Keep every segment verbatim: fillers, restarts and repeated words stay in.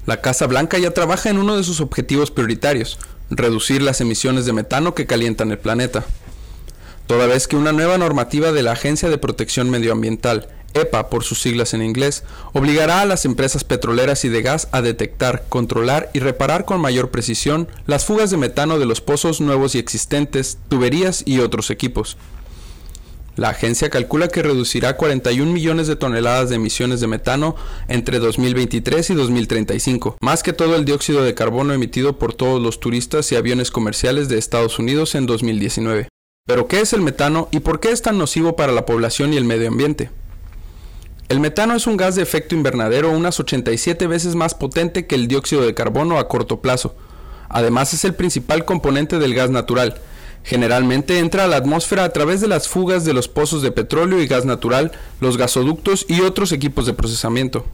La Casa Blanca ya trabaja en uno de sus objetivos prioritarios, reducir las emisiones de metano que calientan el planeta. Toda vez que una nueva normativa de la Agencia de Protección Medioambiental, E P A por sus siglas en inglés, obligará a las empresas petroleras y de gas a detectar, controlar y reparar con mayor precisión las fugas de metano de los pozos nuevos y existentes, tuberías y otros equipos. La agencia calcula que reducirá cuarenta y un millones de toneladas de emisiones de metano entre dos mil veintitrés y dos mil treinta y cinco, más que todo el dióxido de carbono emitido por todos los turistas y aviones comerciales de Estados Unidos en dos mil diecinueve. ¿Pero qué es el metano y por qué es tan nocivo para la población y el medio ambiente? El metano es un gas de efecto invernadero unas ochenta y siete veces más potente que el dióxido de carbono a corto plazo. Además es el principal componente del gas natural. Generalmente entra a la atmósfera a través de las fugas de los pozos de petróleo y gas natural, los gasoductos y otros equipos de procesamiento.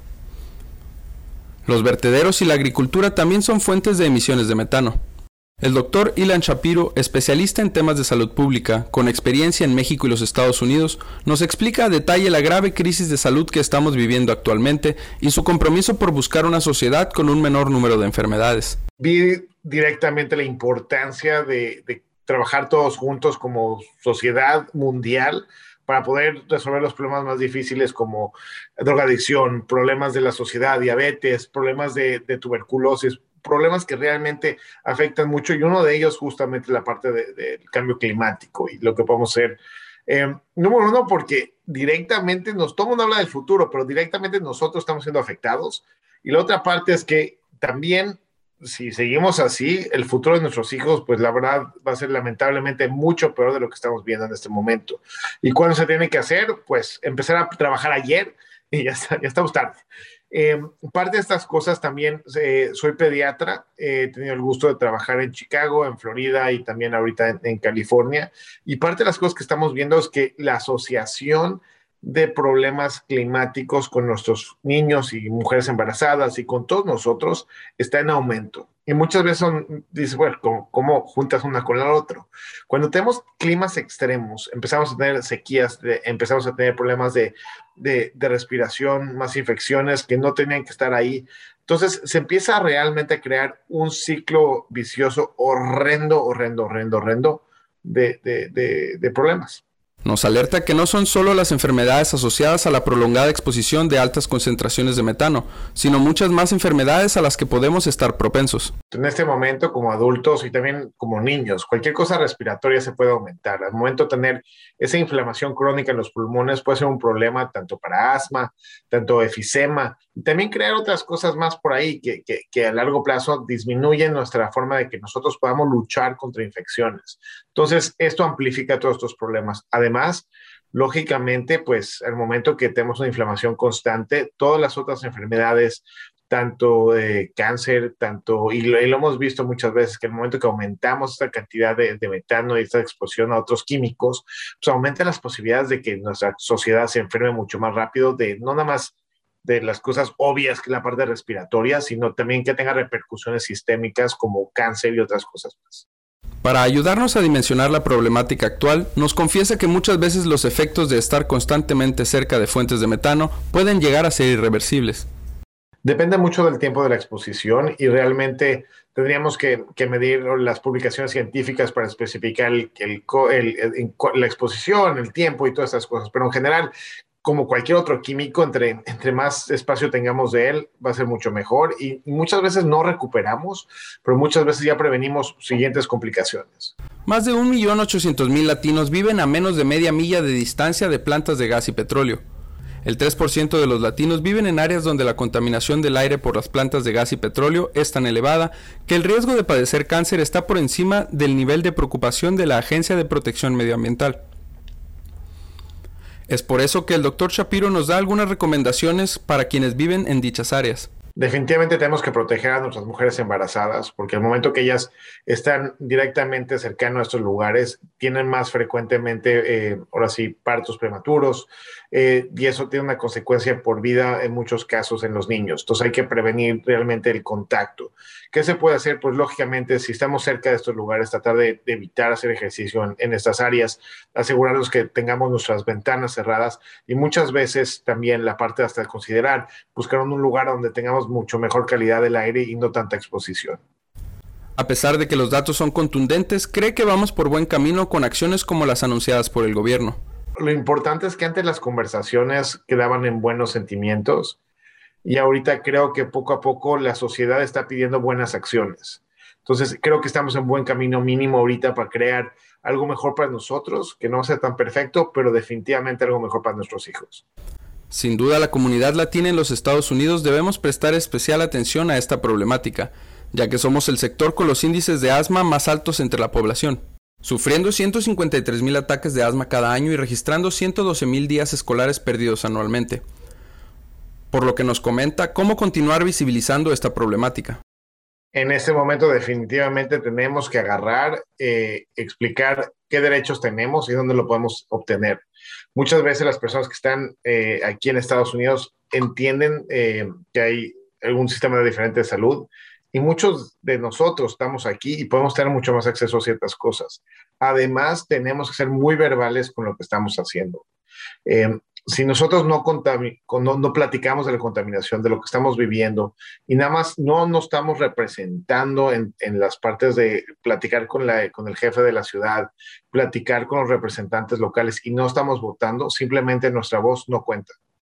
Los vertederos y la agricultura también son fuentes de emisiones de metano. El doctor Ilan Shapiro, especialista en temas de salud pública, con experiencia en México y los Estados Unidos, nos explica a detalle la grave crisis de salud que estamos viviendo actualmente y su compromiso por buscar una sociedad con un menor número de enfermedades. Vi directamente la importancia de, de trabajar todos juntos como sociedad mundial para poder resolver los problemas más difíciles como drogadicción, problemas de la sociedad, diabetes, problemas de, de tuberculosis, problemas que realmente afectan mucho, y uno de ellos justamente la parte del de, de cambio climático y lo que podemos hacer. Eh, número uno, porque directamente nos, todo el mundo habla del futuro, pero directamente nosotros estamos siendo afectados. Y la otra parte es que también, si seguimos así, el futuro de nuestros hijos, pues la verdad va a ser lamentablemente mucho peor de lo que estamos viendo en este momento. ¿Y cuándo se tiene que hacer? Pues empezar a trabajar ayer y ya, está, ya estamos tarde. Eh, parte de estas cosas también, eh, soy pediatra, eh, he tenido el gusto de trabajar en Chicago, en Florida y también ahorita en, en California, y parte de las cosas que estamos viendo es que la asociación de problemas climáticos con nuestros niños y mujeres embarazadas y con todos nosotros está en aumento. Y muchas veces son, dices, bueno, ¿cómo, cómo juntas una con la otra? Cuando tenemos climas extremos, empezamos a tener sequías, de, empezamos a tener problemas de, de, de respiración, más infecciones que no tenían que estar ahí. Entonces se empieza realmente a crear un ciclo vicioso horrendo, horrendo, horrendo, horrendo de, de, de, de problemas. Nos alerta que no son solo las enfermedades asociadas a la prolongada exposición de altas concentraciones de metano, sino muchas más enfermedades a las que podemos estar propensos. En este momento, como adultos y también como niños, cualquier cosa respiratoria se puede aumentar. Al momento de tener esa inflamación crónica en los pulmones puede ser un problema tanto para asma, tanto efisema, y también crear otras cosas más por ahí que, que, que a largo plazo disminuyen nuestra forma de que nosotros podamos luchar contra infecciones. Entonces, esto amplifica todos estos problemas. Además, lógicamente, pues al momento que tenemos una inflamación constante, todas las otras enfermedades, tanto de cáncer, tanto, y lo, y lo hemos visto muchas veces, que en el momento que aumentamos esta cantidad de, de metano y esta exposición a otros químicos, pues aumentan las posibilidades de que nuestra sociedad se enferme mucho más rápido, de no nada más de las cosas obvias que es la parte respiratoria, sino también que tenga repercusiones sistémicas como cáncer y otras cosas más. Para ayudarnos a dimensionar la problemática actual, nos confiesa que muchas veces los efectos de estar constantemente cerca de fuentes de metano pueden llegar a ser irreversibles. Depende mucho del tiempo de la exposición y realmente tendríamos que, que medir las publicaciones científicas para especificar el, el, el, el, la exposición, el tiempo y todas esas cosas, pero en general, como cualquier otro químico, entre, entre más espacio tengamos de él, va a ser mucho mejor y, y muchas veces no recuperamos, pero muchas veces ya prevenimos siguientes complicaciones. Más de un millón ochocientos mil latinos viven a menos de media milla de distancia de plantas de gas y petróleo. El tres por ciento de los latinos viven en áreas donde la contaminación del aire por las plantas de gas y petróleo es tan elevada que el riesgo de padecer cáncer está por encima del nivel de preocupación de la Agencia de Protección Medioambiental. Es por eso que el doctor Shapiro nos da algunas recomendaciones para quienes viven en dichas áreas. Definitivamente tenemos que proteger a nuestras mujeres embarazadas, porque al momento que ellas están directamente cercanas a estos lugares, tienen más frecuentemente, eh, ahora sí, partos prematuros, eh, y eso tiene una consecuencia por vida en muchos casos en los niños. Entonces hay que prevenir realmente el contacto. ¿Qué se puede hacer? Pues lógicamente, si estamos cerca de estos lugares, tratar de, de evitar hacer ejercicio en, en estas áreas, asegurarnos que tengamos nuestras ventanas cerradas y muchas veces también la parte hasta de considerar, buscar un lugar donde tengamos mucho mejor calidad del aire y no tanta exposición. A pesar de que los datos son contundentes, cree que vamos por buen camino con acciones como las anunciadas por el gobierno. Lo importante es que antes las conversaciones quedaban en buenos sentimientos y ahorita creo que poco a poco la sociedad está pidiendo buenas acciones. Entonces creo que estamos en buen camino mínimo ahorita para crear algo mejor para nosotros, que no sea tan perfecto, pero definitivamente algo mejor para nuestros hijos. Sin duda, la comunidad latina en los Estados Unidos debemos prestar especial atención a esta problemática, ya que somos el sector con los índices de asma más altos entre la población, sufriendo ciento cincuenta y tres mil ataques de asma cada año y registrando ciento doce mil días escolares perdidos anualmente. Por lo que nos comenta cómo continuar visibilizando esta problemática. En este momento definitivamente tenemos que agarrar, eh, explicar qué derechos tenemos y dónde lo podemos obtener. Muchas veces las personas que están eh, aquí en Estados Unidos entienden eh, que hay algún sistema diferente de salud y muchos de nosotros estamos aquí y podemos tener mucho más acceso a ciertas cosas. Además, tenemos que ser muy verbales con lo que estamos haciendo. Eh, si nosotros no, no, no platicamos de la contaminación, de lo que estamos viviendo, y nada más no nos estamos representando en, en las partes de platicar con, la, con el jefe de la ciudad, platicar con los representantes locales y no estamos votando, simplemente nuestra voz no cuenta.